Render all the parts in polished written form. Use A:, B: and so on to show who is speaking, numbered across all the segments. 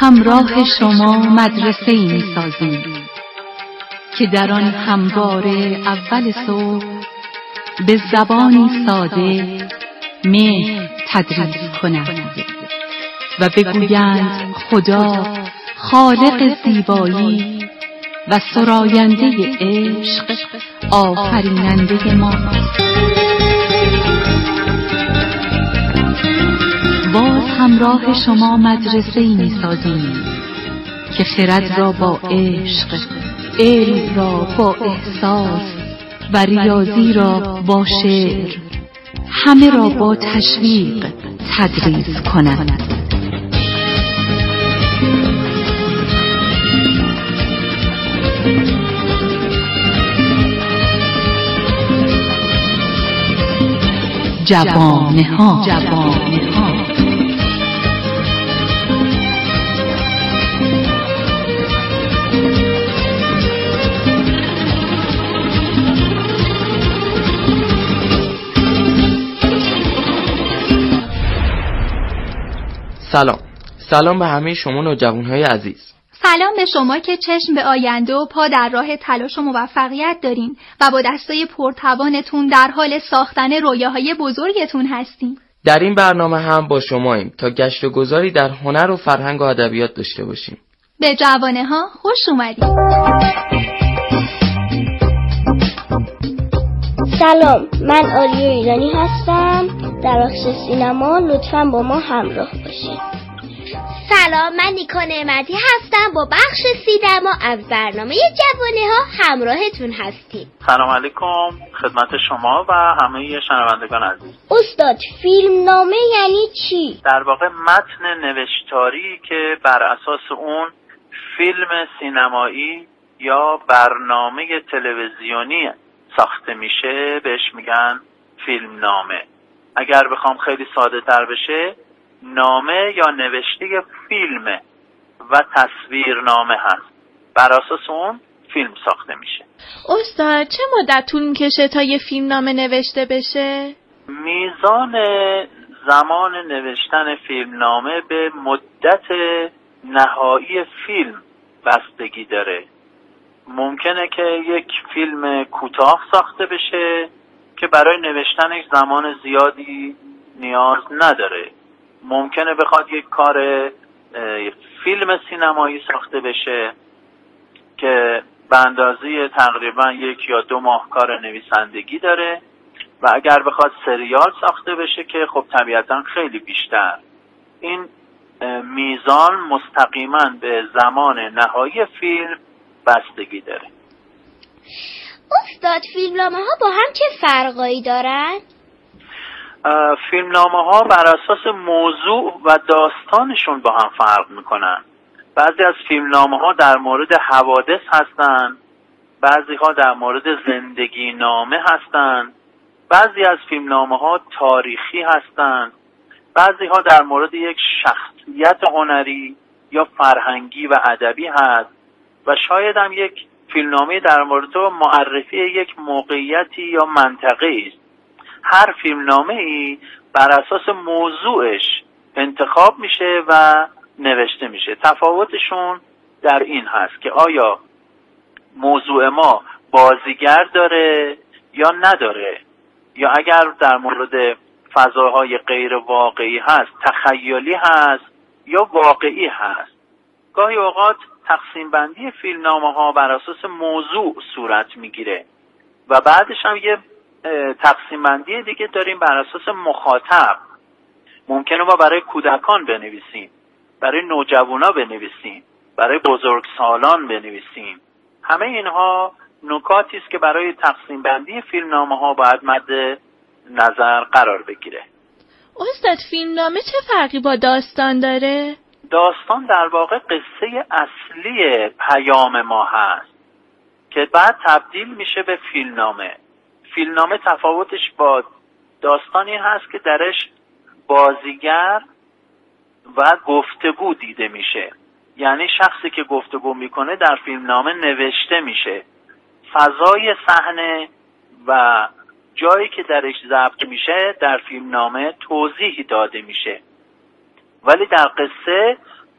A: همراه شما مدرسه ای می سازیم که در آن همواره اول صبح به زبانی ساده مهر تدریس کنند و بگویند خدا خالق زیبایی و سراینده عشق آفریننده ماست. باز همراه شما مدرسه ای می سازیم که خرد را با عشق، علم را با احساس و ریاضی را با شعر، همه را با تشویق تدریس کنند. جوانه‌ها
B: سلام به همه شما نوجوانهای عزیز.
C: سلام به شما که چشم به آینده و پا در راه تلاش و موفقیت دارین و با دستای پرتوانتون در حال ساختن رویاهای بزرگتون هستین.
B: در این برنامه هم با شماییم تا گشت و گذاری در هنر و فرهنگ و ادبیات داشته باشیم.
C: به جوانه‌ها خوش اومدید.
D: سلام، من آریو ایرانی هستم. در بخش سینما لطفاً با ما همراه باشید.
E: سلام، من نیکا نعمتی هستم. با بخش سینما از برنامه جوانه‌ها همراهتون هستیم.
F: سلام علیکم خدمت شما و همه شنوندگان عزیز.
D: استاد، فیلم نامه یعنی چی؟
F: در واقع متن نوشتاری که بر اساس اون فیلم سینمایی یا برنامه تلویزیونی ساخته میشه بهش میگن فیلم نامه. اگر بخوام خیلی ساده تر بشه، نامه یا نوشته فیلم و تصویرنامه هست. بر اساس اون فیلم ساخته میشه.
G: استاد، چه مدت طول میکشه تا یه فیلم نامه نوشته بشه؟
F: میزان زمان نوشتن فیلم نامه به مدت نهایی فیلم بستگی داره. ممکنه که یک فیلم کوتاه ساخته بشه که برای نوشتنش زمان زیادی نیاز نداره. ممکنه بخواد یک کار فیلم سینمایی ساخته بشه که به اندازه تقریبا 1 یا 2 ماه کار نویسندگی داره و اگر بخواد سریال ساخته بشه که خب طبیعتا خیلی بیشتر. این میزان مستقیما به زمان نهایی فیلم بستگی داره.
E: استاد، فیلمنامه‌ها با هم چه فرقایی دارن؟
F: فیلمنامه ها بر اساس موضوع و داستانشون با هم فرق میکنن. بعضی از فیلمنامه ها در مورد حوادث هستن، بعضی ها در مورد زندگی نامه هستن، بعضی از فیلمنامه ها تاریخی هستن، بعضی ها در مورد یک شخصیت هنری یا فرهنگی و ادبی هست و شاید هم یک فیلمنامه در مورد معرفی یک موقعیتی یا منطقه است. هر فیلمنامه ای بر اساس موضوعش انتخاب میشه و نوشته میشه. تفاوتشون در این هست که آیا موضوع ما بازیگر داره یا نداره، یا اگر در مورد فضاهای غیر واقعی هست تخیلی هست یا واقعی هست. گاهی اوقات تقسیم بندی فیلمنامه ها بر اساس موضوع صورت میگیره و بعدش هم یه تقسیم بندی دیگه داریم بر اساس مخاطب. ممکنه ما برای کودکان بنویسیم، برای نوجوانا بنویسیم، برای بزرگسالان بنویسیم. همه اینها نکاتی است که برای تقسیم بندی فیلمنامه ها باید مد نظر قرار بگیره.
G: استاد، فیلمنامه چه فرقی با داستان داره؟
F: داستان در واقع قصه اصلی پیام ما هست که بعد تبدیل میشه به فیلمنامه. فیلمنامه تفاوتش با داستانی هست که درش بازیگر و گفتگو دیده میشه. یعنی شخصی که گفتگو میکنه در فیلمنامه نوشته میشه. فضای صحنه و جایی که درش ضبط میشه در فیلمنامه توضیح داده میشه. ولی در قصه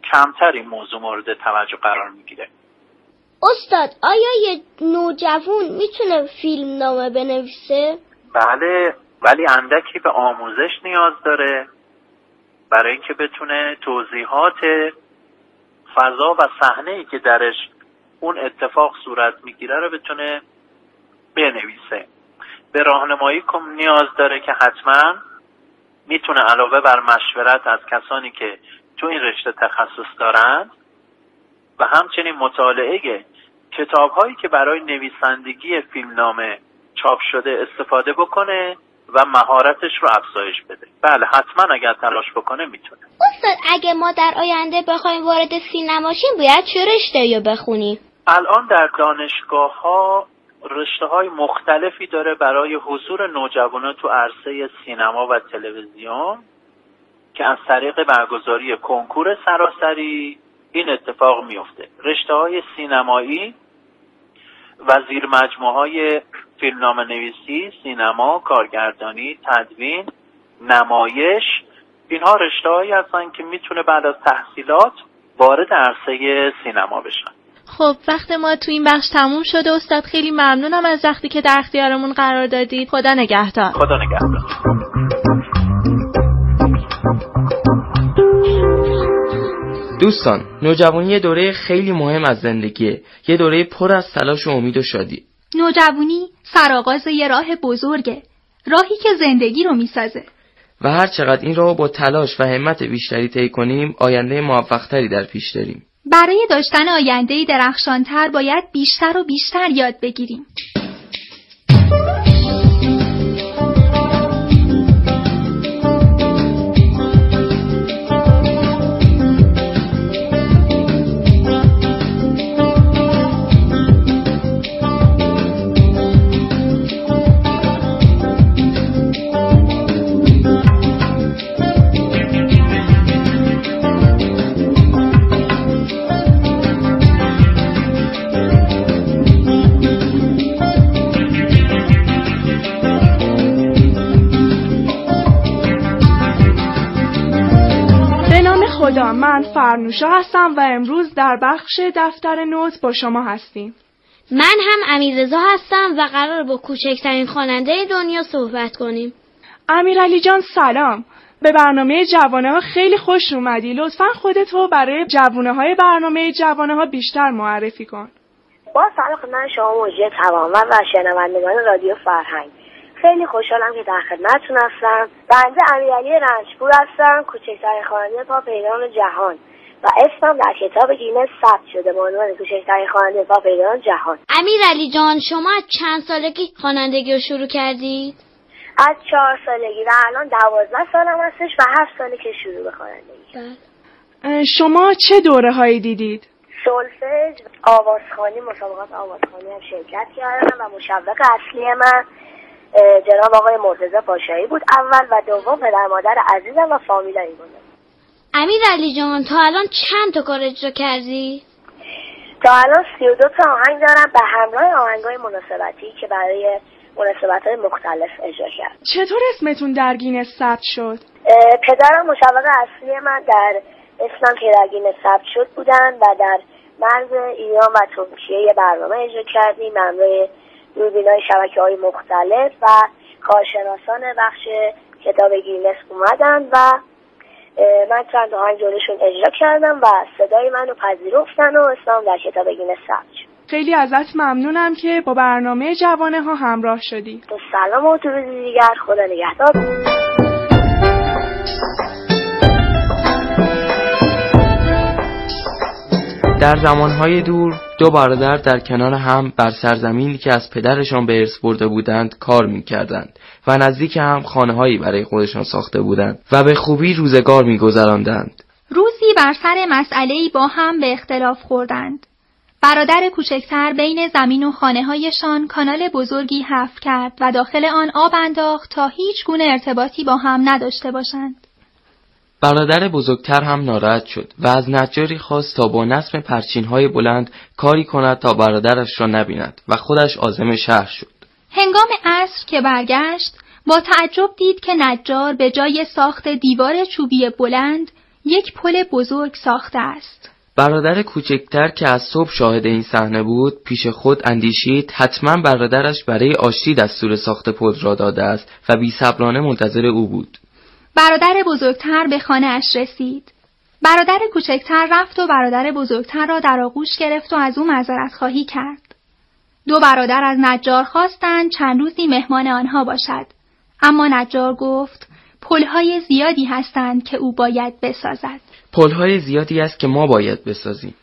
F: کمتر این موضوع مورد توجه قرار میگیره.
D: استاد آیا یه نوجوان میتونه فیلم نامه بنویسه؟
F: بله، ولی اندکی به آموزش نیاز داره برای اینکه بتونه توضیحات فضا و صحنه‌ای که درش اون اتفاق صورت میگیره رو بتونه بنویسه. به راهنمایی نیاز داره که حتما میتونه علاوه بر مشورت از کسانی که تو این رشته تخصص دارند و همچنین مطالعه کتاب‌هایی که برای نویسندگی فیلمنامه چاپ شده استفاده بکنه و مهارتش رو افزایش بده. بله حتما اگر تلاش بکنه میتونه.
E: استاد اگه ما در آینده بخوایم وارد سینما شیم باید چه رشته‌ای بخونیم؟
F: الان در دانشگاه‌ها رشته‌های مختلفی داره برای حضور نوجوانان تو عرصه سینما و تلویزیون که از طریق برگزاری کنکور سراسری این اتفاق میفته. رشته‌های سینمایی و زیر مجموعه‌های فیلمنامه نویسی، سینما، کارگردانی، تدوین، نمایش، اینها رشته‌هایی هستن که میتونه بعد از تحصیلات وارد عرصه سینما بشن.
G: خب وقت ما تو این بخش تموم شده استاد، خیلی ممنونم از وقتی که در اختیارمون قرار دادید. خدا نگهدار.
F: خدا نگهدار.
B: دوستان، نوجوانی یه دوره خیلی مهم از زندگیه، یه دوره پر از تلاش و امید و شادی.
C: نوجوانی سرآغاز یه راه بزرگه، راهی که زندگی رو میسازه.
B: و هر چقدر این راهو با تلاش و همت بیشتری طی کنیم، آینده موفق‌تری در پیش داریم.
C: برای داشتن آینده‌ای درخشان‌تر باید بیشتر و بیشتر یاد بگیریم.
H: من فرنوشا هستم و امروز در بخش دفتر نوت با شما هستیم.
E: من هم امیررضا هستم و قرار با کوچکترین خواننده دنیا صحبت کنیم.
H: امیرعلی جان سلام. به برنامه جوانه ها خیلی خوش اومدی. لطفاً خودتو برای جوانه های برنامه جوانه ها بیشتر معرفی کن.
I: با سلام خدمت شما مجری توانمند و شنوندگان رادیو فرهنگ. خیلی خوشحالم که در خدمتتون هستم. بنده امیرعلی رنجپور هستم، کوچکترین خواننده پاپ ایران جهان و اسمم در کتاب گینس ثبت شده به عنوان کوچکترین خواننده پاپ ایران جهان.
E: امیرعلی جان شما از چند سالگی خوانندگی رو شروع کردید؟
I: از 4 سالگی و الان 12 سالم هستش و 7 ساله که شروع به خوانندگی.
H: شما چه دوره‌هایی دیدید؟
I: سولفژ، آوازخوانی، مسابقات آوازخوانی هم شرکت کردم و مشوق اصلی من جناب آقای مرتضی پاشایی بود اول و دوم پدر مادر عزیزم و فامیلای بودن.
E: امیرعلی جان تا الان چند تا کار اجرا کردی؟
I: تا الان 32 تا آهنگ دارم به همراه آهنگای مناسبتی که برای مناسبت‌های مختلف اجرا کردم.
H: چطور اسمتون در گینس ثبت شد؟
I: پدرم مشوق اصلی من در اسمم که در گینس ثبت شد بودن و در مرز ایران و ترکیه یه برنامه اجرا کردیم همراه دوربینای شبکه‌های مختلف و کارشناسان بخش کتاب گینس اومدن و من چند آهنگ جلوشون اجرا کردم و صدای منو پذیرفتن و اسمم در کتاب گینس ثبت شد.
H: خیلی ازت ممنونم که با برنامه جوانه ها همراه شدی.
I: تو سلام و تو روزی دیگر. خدا نگهدار.
B: در زمانهای دور 2 برادر در کنار هم بر سرزمینی که از پدرشان به ارث برده بودند کار می‌کردند و نزدیک هم خانه‌هایی برای خودشان ساخته بودند و به خوبی روزگار می‌گذراندند.
C: روزی بر سر مسئله‌ای با هم به اختلاف خوردند. برادر کوچکتر بین زمین و خانه‌هایشان کانال بزرگی حفر کرد و داخل آن آب انداخت تا هیچ گونه ارتباطی با هم نداشته باشند.
B: برادر بزرگتر هم ناراحت شد و از نجاری خواست تا با نصب پرچین‌های بلند کاری کند تا برادرش را نبیند و خودش عازم شهر شد.
C: هنگام عصر که برگشت با تعجب دید که نجار به جای ساخت دیوار چوبی بلند یک پل بزرگ ساخته است.
B: برادر کوچکتر که از صبح شاهد این صحنه بود پیش خود اندیشید حتما برادرش برای آشتی دستور ساخت پل را داده است و بی‌صبرانه منتظر او بود.
C: برادر بزرگتر به خانه اش رسید. برادر کوچکتر رفت و برادر بزرگتر را در آغوش گرفت و از او معذرت خواهی کرد. دو برادر از نجار خواستند چند روزی مهمان آنها باشد. اما نجار گفت پل‌های زیادی هستند که او باید بسازد.
B: پل‌های زیادی است که ما باید بسازیم.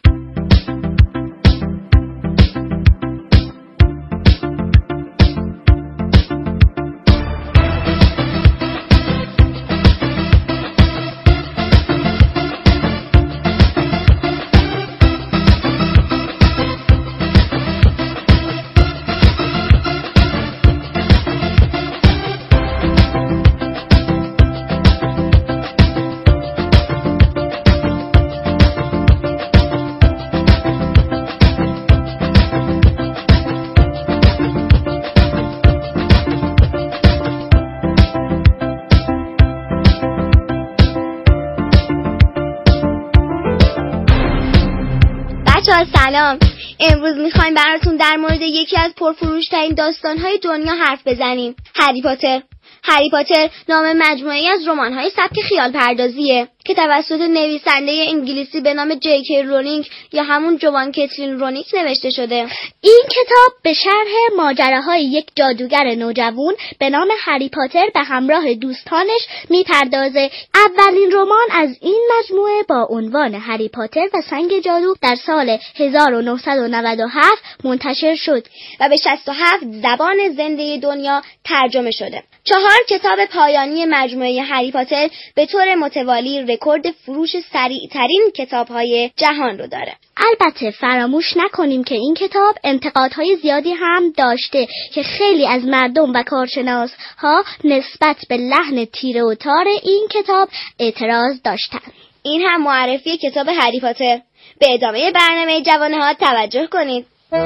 E: سلام. امروز میخوایم براتون در مورد یکی از پرفروش‌ترین داستان‌های دنیا حرف بزنیم. هری پاتر. هری پاتر نام مجموعه‌ای از رمان‌های سبک خیال پردازیه که توسط نویسنده انگلیسی به نام جی.کی. رولینگ یا همون جوان کتلین رولینگ نوشته شده. این کتاب به شرح ماجراهای یک جادوگر نوجوان به نام هری پاتر به همراه دوستانش میپردازه. اولین رمان از این مجموعه با عنوان هری پاتر و سنگ جادو در سال 1997 منتشر شد و به 67 زبان زنده دنیا ترجمه شده. 4 کتاب پایانی مجموعه هری پاتر به طور متوالی رکورد فروش سریع‌ترین کتاب‌های جهان رو داره. البته فراموش نکنیم که این کتاب انتقادهای زیادی هم داشته که خیلی از مردم و کارشناس‌ها نسبت به لحن تیره و تار این کتاب اعتراض داشتن. این هم معرفی کتاب هری پاتر. به ادامه برنامه جوانه‌ها توجه کنید.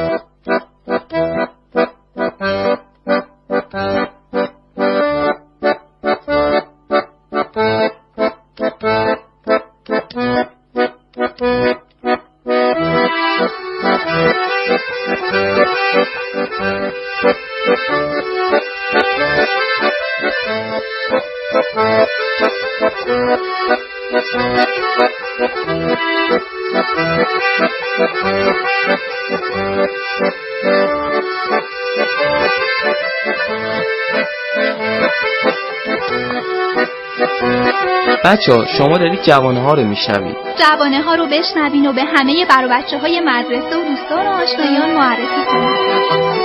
B: بچه‌ها شما دارید جوانه ها رو میشنوید.
C: جوانه ها رو بشنوین و به همه بر و بچه های مدرسه و دوستان و آشنایان معرفی کنید.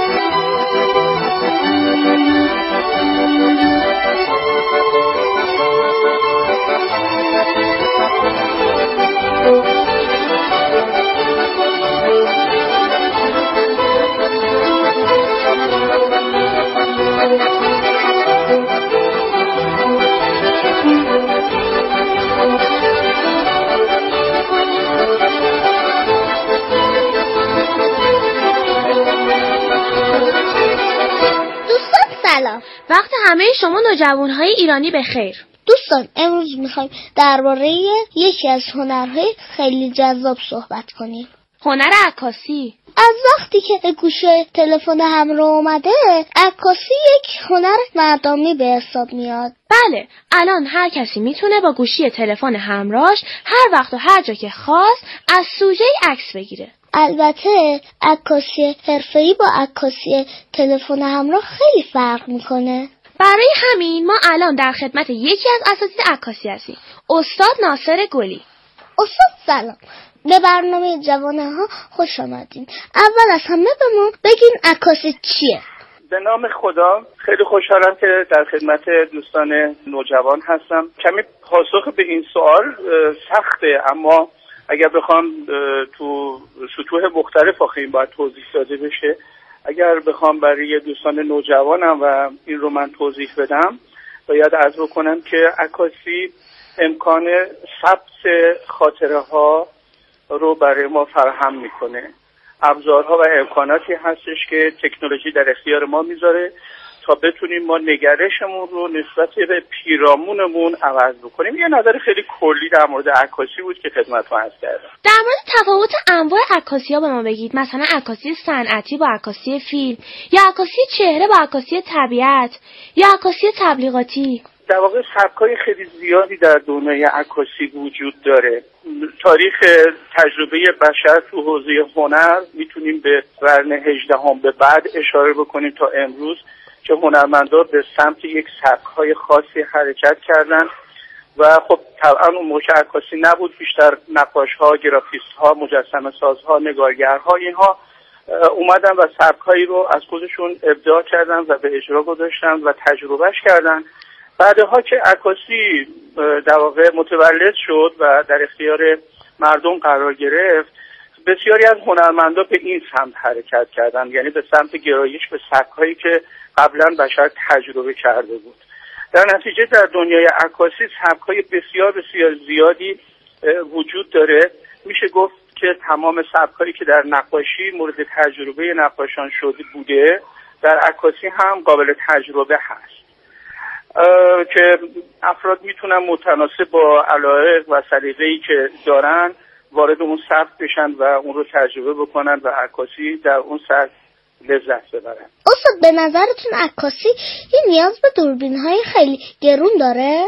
G: وقت همه شما نوجوانهای ایرانی بخیر.
D: دوستان امروز میخوایم درباره یکی از هنرهای خیلی جذاب صحبت کنیم.
G: هنر عکاسی.
D: از وقتی که گوشه تلفن همراه اومده عکاسی یک هنر مردمی به حساب میاد.
G: بله، الان هر کسی میتونه با گوشی تلفن همراهش هر وقت و هر جا که خواست از سوژه عکس بگیره.
D: البته عکاسی حرفه‌ای با عکاسی تلفن همراه خیلی فرق میکنه.
G: برای همین ما الان در خدمت یکی از اساتید عکاسی هستیم، استاد ناصر گلی.
D: استاد سلام. به برنامه جوانه ها خوش آمدین. اول از همه به ما بگین عکاسی چیه؟
J: به نام خدا خیلی خوشحالم که در خدمت دوستان نوجوان هستم. کمی پاسخ به این سوال سخته، اما اگر بخوام تو سطوح مختلف آخه این باید توضیح داده بشه. اگر بخوام برای دوستان نوجوانم و این رو من توضیح بدم باید عرض بکنم که عکاسی امکان ثبت خاطره ها رو برای ما فراهم میکنه. ابزارها و امکاناتی هستش که تکنولوژی در اختیار ما میذاره تا بتونیم ما نگرشمون رو نسبت به پیرامونمون عوض بکنیم. یه نظر خیلی کلی در مورد عکاسی بود که خدمتتون عرض کردم.
G: در مورد تفاوت انواع عکاسی‌ها به ما بگید، مثلا عکاسی صنعتی با عکاسی فیلم، یا عکاسی چهره با عکاسی طبیعت، یا عکاسی تبلیغاتی.
J: در واقع سبک‌های خیلی زیادی در دنیای عکاسی وجود داره. تاریخ تجربه بشر تو حوزه هنر میتونیم به قرن 18 به بعد اشاره بکنیم تا امروز که هنرمندان به سمت یک سبک‌های خاصی حرکت کردن و خب طبعا اون موقع عکاسی نبود، بیشتر نقاش‌ها، گرافیست‌ها، مجسمه‌سازها، نگارگرها اینها اومدن و سبک‌هایی رو از خودشون ابداع کردن و به اجرا گذاشتن و تجربهش کردن. بعدها که عکاسی در واقع متولد شد و در اختیار مردم قرار گرفت، بسیاری از هنرمندان به این سمت حرکت کردند، یعنی به سمت گرایش به سبک‌هایی که قبلا بشر تجربه کرده بود. در نتیجه در دنیای عکاسی سبک‌های بسیار بسیار زیادی وجود داره. میشه گفت که تمام سبک‌هایی که در نقاشی مورد تجربه نقاشان شده بوده در عکاسی هم قابل تجربه هست که افراد میتونن متناسب با علایق و سلیقه‌ای که دارن وارد اون سبک بشن و اون رو تجربه بکنن و عکاسی در اون سبک لذت ببرن.
D: استاد به نظرتون عکاسی این نیاز به دوربین‌های خیلی گرون داره؟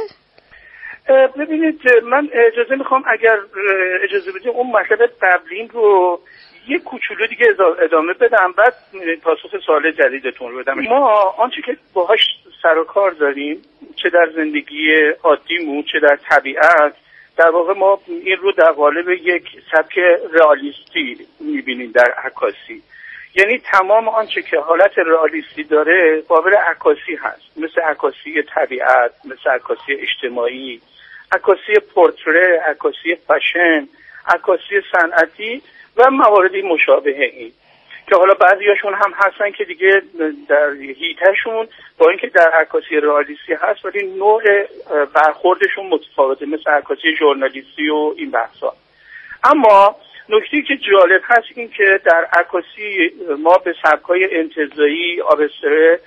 J: ببینید من اجازه میخوام اگر اجازه بدید اون مطلب قبلیم رو یه کوچولو دیگه ادامه بدم، بعد پاسخ سوال جدیدتون رو بدم. ما آنچه که باهاش سر و کار داریم، چه در زندگی عادیمون چه در طبیعت، در واقع ما این رو در قالب یک سبک رئالیستی میبینیم در عکاسی. یعنی تمام آنچه که حالت رئالیستی داره قابل عکاسی هست، مثل عکاسی طبیعت، مثل عکاسی اجتماعی، عکاسی پورتره، عکاسی فشن، عکاسی صنعتی و مواردی مشابه این که حالا بعضیاشون هم هستن که دیگه در حیطه‌شون با اینکه در عکاسی رئالیستی هست ولی نوع برخوردشون متفاوته، مثل عکاسی ژورنالیستی و این بحثا. اما نکته‌ای که جالب هست این که در عکاسی ما به سبک‌های انتزاعی، آبستره،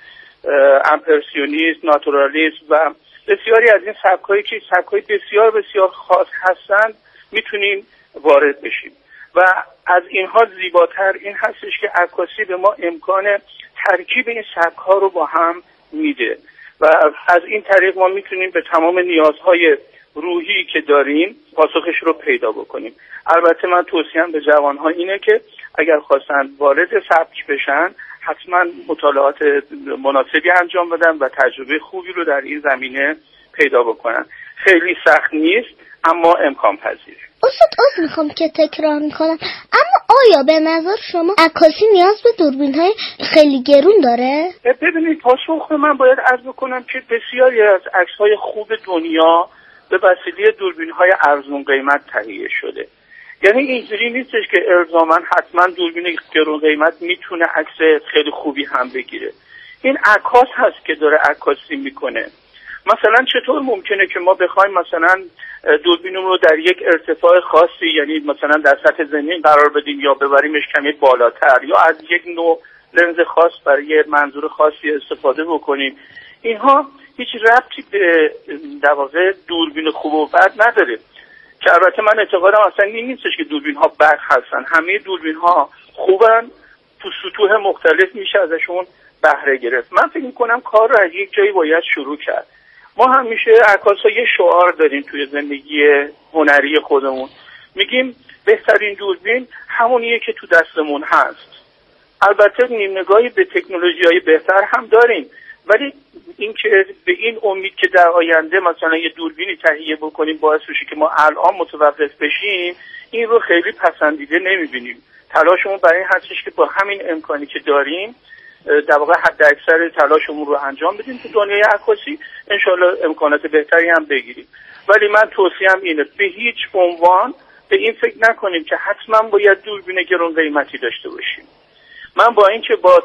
J: امپرسیونیسم، ناتورالیسم و بسیاری از این سبک‌هایی که سبک‌های بسیار بسیار خاص هستند میتونیم وارد بشیم و از اینها زیباتر این هستش که عکاسی به ما امکان ترکیب این سبک‌ها رو با هم میده و از این طریق ما میتونیم به تمام نیازهای روحی که داریم پاسخش رو پیدا بکنیم. البته من توصیه‌ام به جوان‌ها اینه که اگر خواستن وارد سبک بشن حتما مطالعات مناسبی انجام بدن و تجربه خوبی رو در این زمینه پیدا بکنن. خیلی سخت نیست اما امکان پذیره.
D: استاد میخوام که تکرار میکنم، اما آیا به نظر شما عکاسی نیاز به دوربین‌های خیلی گرون داره؟
J: ببینید پاسخ من باید عرض بکنم که بسیاری از عکس‌های خوب دنیا به وسیله دوربین‌های ارزون قیمت تهیه شده. یعنی اینجوری نیستش که الزاماً حتما دوربین گرون قیمت میتونه عکس خیلی خوبی هم بگیره. این عکاس هست که داره عکاسی میکنه. مثلا چطور ممکنه که ما بخوایم مثلا دوربینمون رو در یک ارتفاع خاصی، یعنی مثلا در سطح زمین قرار بدیم یا ببریمش کمی بالاتر یا از یک نوع لنز خاص برای منظور خاصی استفاده بکنیم؟ اینها هیچ ربطی به در واقع دوربین خوب و بد نداره، که البته من اعتقادم اصلا این نیستش که دوربین ها بد هستن. همه دوربین ها خوبن، تو سطوح مختلف میشه ازشون بهره گرفت. من فکر میکنم کار رو از یک جایی باید شروع کرد. ما همیشه عکاسا یه شعار داریم توی زندگی هنری خودمون، میگیم بهترین دوربین همونیه که تو دستمون هست. البته نیم نگاهی به تکنولوژی‌های بهتر هم داریم، ولی اینکه به این امید که در آینده مثلا یه دوربینی تهیه بکنیم باعث بشه که ما الان متوقف بشیم، این رو خیلی پسندیده نمیبینیم. تلاشمون برای این هستش که با همین امکانی که داریم در واقع حد اکثر تلاشمون رو انجام بدیم تو دنیای عکاسی، انشالله امکانات بهتری هم بگیریم. ولی من توصیه‌ام اینه به هیچ عنوان به این فکر نکنیم که حتما باید دوربین گران قیمتی داشته باشیم. من با اینکه با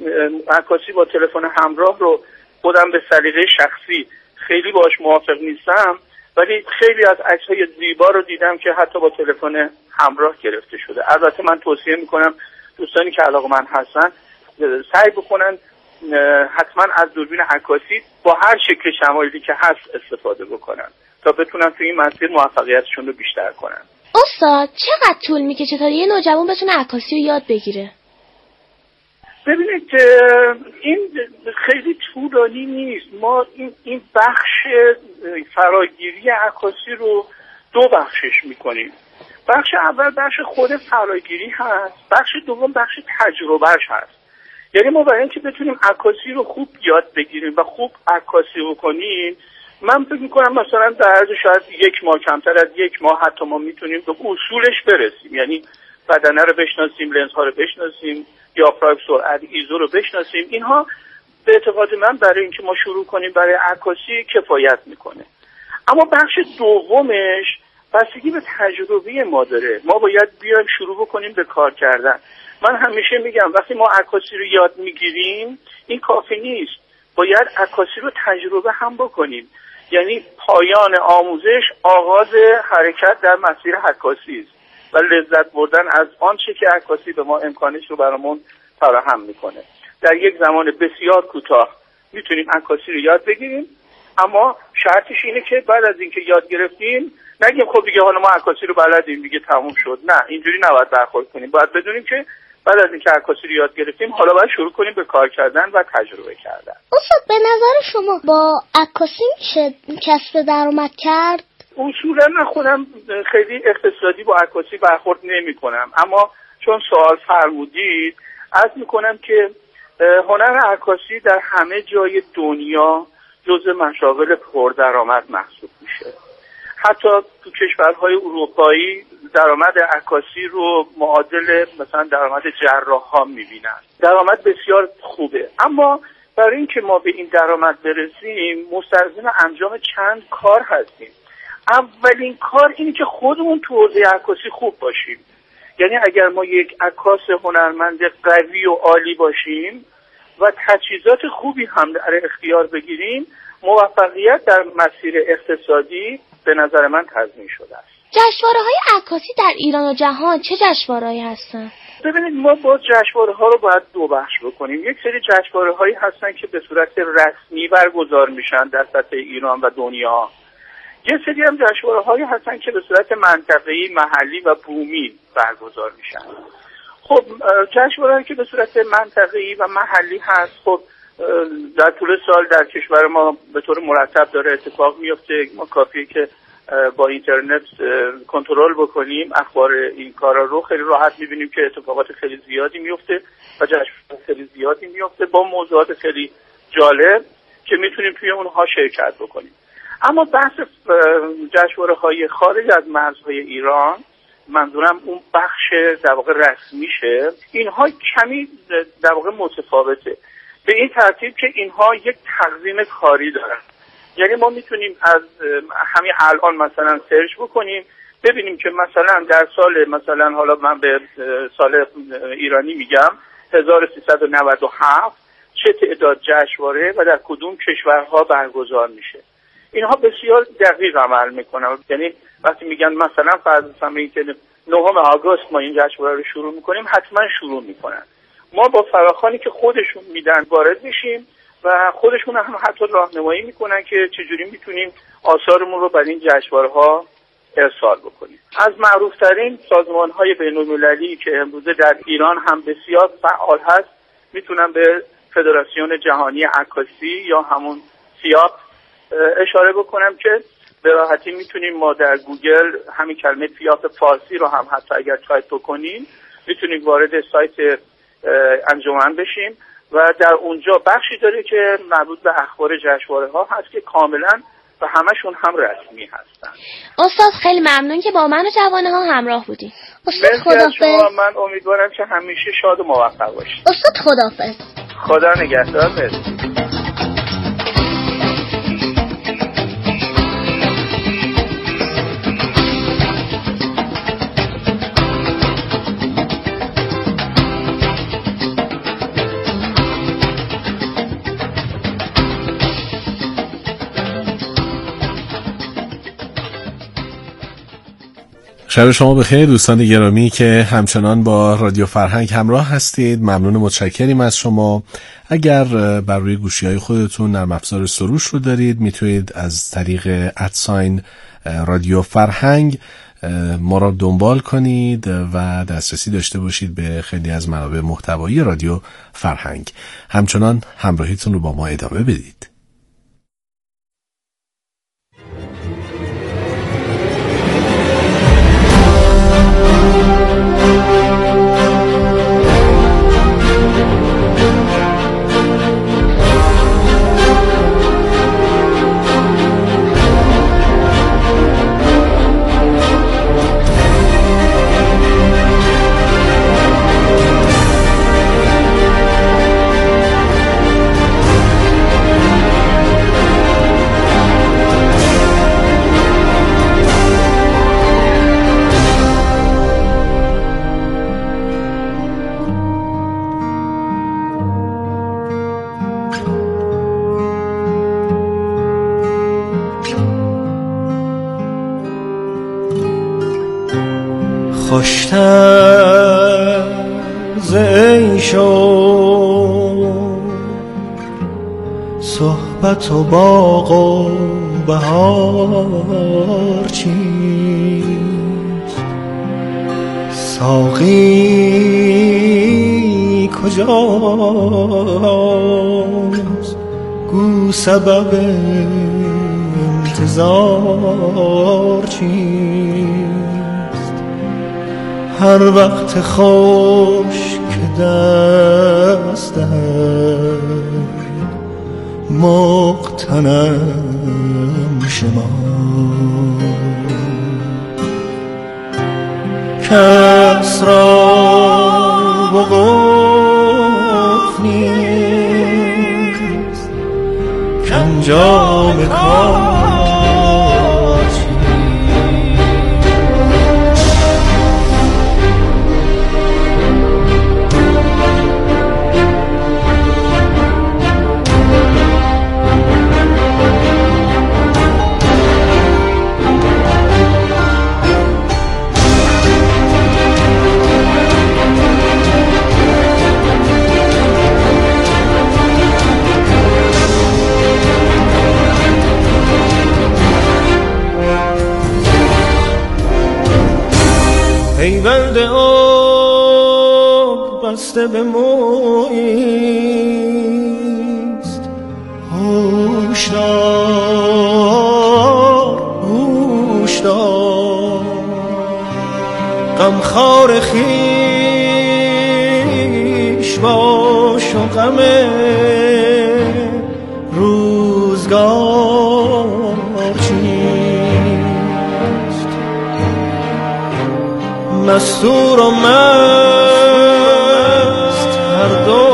J: عکاسی با تلفن همراه رو خودم به سلیقه شخصی خیلی باش موافق نیستم، ولی خیلی از عکس‌های زیبا رو دیدم که حتی با تلفن همراه گرفته شده. البته من توصیه میکنم دوستانی که علاقه‌مند هستن سعی بکنن حتما از دوربین عکاسی با هر شکل شمایلی که هست استفاده بکنن تا بتونن تو این مسیر موفقیتشون رو بیشتر کنن.
G: استاد چقدر طول میکشه تا یه نوجوان بتونه عکاسی رو یاد بگیره؟
J: ببینید این خیلی طولانی نیست. ما این بخش فراگیری عکاسی رو دو بخشش میکنیم. بخش اول بخش خود فراگیری هست، بخش دوم بخش تجربهش هست. یعنی ما برای اینکه بتونیم عکاسی رو خوب یاد بگیریم و خوب عکاسی بکنیم، من فکر میکنم مثلا در عرض شاید 1 ماه، کمتر از 1 ماه حتی ما میتونیم به اصولش برسیم. یعنی بدنه رو بشناسیم، لنز ها رو بشناسیم، دیافراگم، سرعت، ایزو رو بشناسیم. اینها به اعتقاد من برای اینکه ما شروع کنیم برای عکاسی کفایت میکنه. اما بخش دومش بستگی به تجربه ما داره. ما باید بیایم شروع بکنیم به کار کردن. من همیشه میگم وقتی ما عکاسی رو یاد میگیریم این کافی نیست، باید عکاسی رو تجربه هم بکنیم. یعنی پایان آموزش آغاز حرکت در مسیر عکاسی است و لذت بردن از آنچه که عکاسی به ما امکانش رو برامون فراهم میکنه. در یک زمان بسیار کوتاه میتونیم عکاسی رو یاد بگیریم، اما شرطش اینه که بعد از اینکه یاد گرفتیم نگیم خب دیگه حالا ما عکاسی رو بلدیم دیگه تموم شد. نه، اینجوری نباید برخورد کنیم. باید بدونیم که بعد از اینکه عکاسی رو یاد گرفتیم حالا باید شروع کنیم به کار کردن و تجربه کردن.
D: استاد به نظر شما با عکاسی میشه کسب درآمد کرد؟
J: اصولا من خودم خیلی اقتصادی با عکاسی برخورد نمی کنم، اما چون سوال فرمودید عرض میکنم که هنر عکاسی در همه جای دنیا جزء مشاغل پردرآمد محسوب میشه. حتی تو کشورهای اروپایی درآمد عکاسی رو معادل مثلا درآمد جراح‌ها میبینن. درآمد بسیار خوبه، اما برای اینکه ما به این درآمد برسیم مستلزم انجام چند کار هستیم. اولین کار اینه که خودمون تو حوزه عکاسی خوب باشیم. یعنی اگر ما یک عکاس هنرمند قوی و عالی باشیم و تجهیزات خوبی هم در اختیار بگیریم، موفقیت در مسیر اقتصادی به نظر من تضمین شده است.
G: جشنواره‌های عکاسی در ایران و جهان چه جشنواره‌ای هستن؟
J: ببینید ما با جشنواره‌ها رو باید دو بخش بکنیم. یک سری جشنواره‌هایی هستن که به صورت رسمی برگزار میشن در سطح ایران و دنیا. یه سری هم جشنواره‌هایی هستن که به صورت منطقه‌ای، محلی و بومی برگزار میشن. خب جشنوارهایی که به صورت منطقه‌ای و محلی هست خب در طول سال در کشور ما به طور مرتب داره اتفاق میفته. ما کافیه که با اینترنت کنترل بکنیم اخبار این کارا رو، خیلی راحت میبینیم که اتفاقات خیلی زیادی میفته و جشنواره‌های خیلی زیادی میفته با موضوعات خیلی جالب که میتونیم توی اونها شرکت بکنیم. اما بحث جشنواره‌های خارج از مرزهای ایران، منظورم اون بخش در واقع رسمیشه، اینها کمی در واقع متفاوته، به این ترتیب که اینها یک تقویم کاری دارن. یعنی ما میتونیم از همین الان مثلا سرچ بکنیم ببینیم که مثلا در سال مثلا حالا من به سال ایرانی میگم 1397 چه تعداد جشنواره و در کدوم کشورها برگزار میشه. اینها بسیار دقیق عمل میکنن. یعنی وقتی میگن مثلا فرض کنیم که 9 آگوست ما این جشنواره رو شروع میکنیم، حتما شروع میکنن. ما با فراخوانی که خودشون میدن وارد میشیم و خودشون هم حتی راهنمایی میکنن که چجوری میتونیم آثارمون رو برای این جشنواره‌ها ارسال بکنیم. از معروفترین سازمان‌های بین‌المللی که امروزه در ایران هم بسیار فعال هست میتونم به فدراسیون جهانی عکاسی یا همون سیاپ اشاره بکنم که به راحتی میتونیم ما در گوگل همین کلمه سیاپ فارسی رو هم حتی اگر تایپ بکنیم میتونیم وارد سایت انجمن بشیم و در اونجا بخشی داره که مربوط به اخبار جشنواره‌ها هست که کاملا و همشون هم رسمی هستن.
G: استاد خیلی ممنون که با من و جوانه‌ها همراه بودی.
D: استاد خداحافظ.
J: من امیدوارم که همیشه شاد و موفق باشید.
D: استاد خداحافظ.
J: خدا نگهدار. مرسی.
K: شب شما بخیر دوستان گرامی که همچنان با رادیو فرهنگ همراه هستید. ممنون و متشکریم از شما. اگر بر روی گوشی‌های خودتون نرم افزار سروش رو دارید، میتونید از طریق ادساین رادیو فرهنگ ما را دنبال کنید و دسترسی داشته باشید به خیلی از منابع محتوایی رادیو فرهنگ. همچنان همراهیتون رو با ما ادامه بدید.
L: خوشتر ز عیشو صحبت و باغ و بهار چیست؟ ساقی کجاست؟ گو سبب انتظار چیست؟ هر وقت خوش که دستم مقتنم شما کس را وقوف نیست کانجام کار پیوند آب بسته به مویست هوشدار هوشدار غمخوار خویش باش و غم روزگار چیست مستور و مست هر دو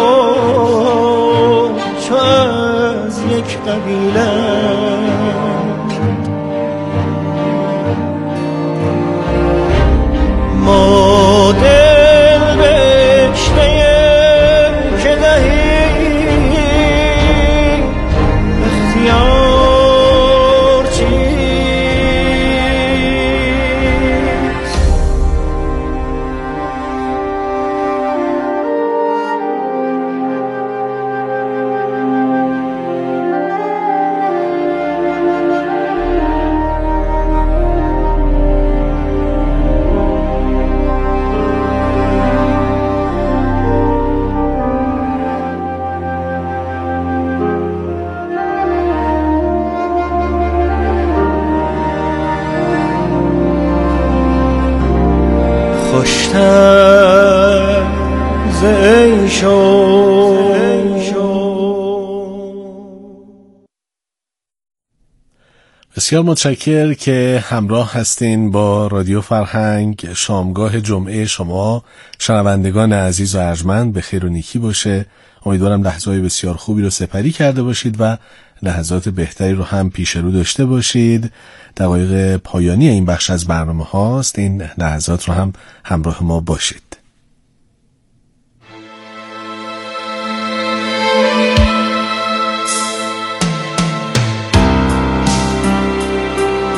L: چو از یک قبیله ما دل بشته که دهی اختیار چیست خوشتر ز عیشو.
K: بسیار متشکر که همراه هستین با رادیو فرهنگ. شامگاه جمعه شما شنوندگان عزیز و ارجمند به خیر و نیکی باشه. امیدوارم لحظه‌های بسیار خوبی رو سپری کرده باشید و لحظات بهتری رو هم پیش رو داشته باشید. دقایق پایانی این بخش از برنامه هاست. این لحظات رو هم همراه ما باشید.